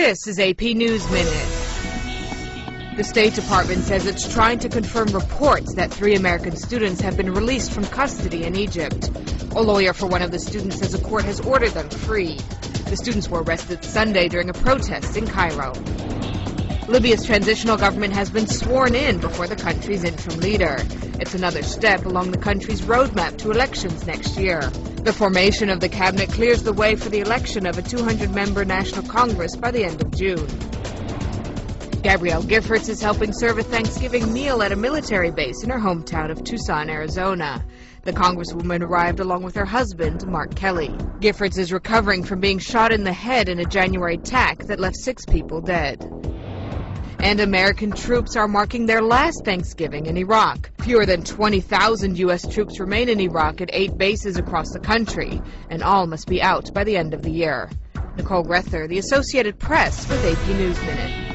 This is AP News Minute. The State Department says it's trying to confirm reports that 3 American students have been released from custody in Egypt. A lawyer for one of the students says a court has ordered them free. The students were arrested Sunday during a protest in Cairo. Libya's transitional government has been sworn in before the country's interim leader. It's another step along the country's roadmap to elections next year. The formation of the cabinet clears the way for the election of a 200-member National Congress by the end of June. Gabrielle Giffords is helping serve a Thanksgiving meal at a military base in her hometown of Tucson, Arizona. The Congresswoman arrived along with her husband, Mark Kelly. Giffords is recovering from being shot in the head in a January attack that left 6 people dead. And American troops are marking their last Thanksgiving in Iraq. Fewer than 20,000 U.S. troops remain in Iraq at 8 bases across the country, and all must be out by the end of the year. Nicole Grether, The Associated Press, with AP News Minute.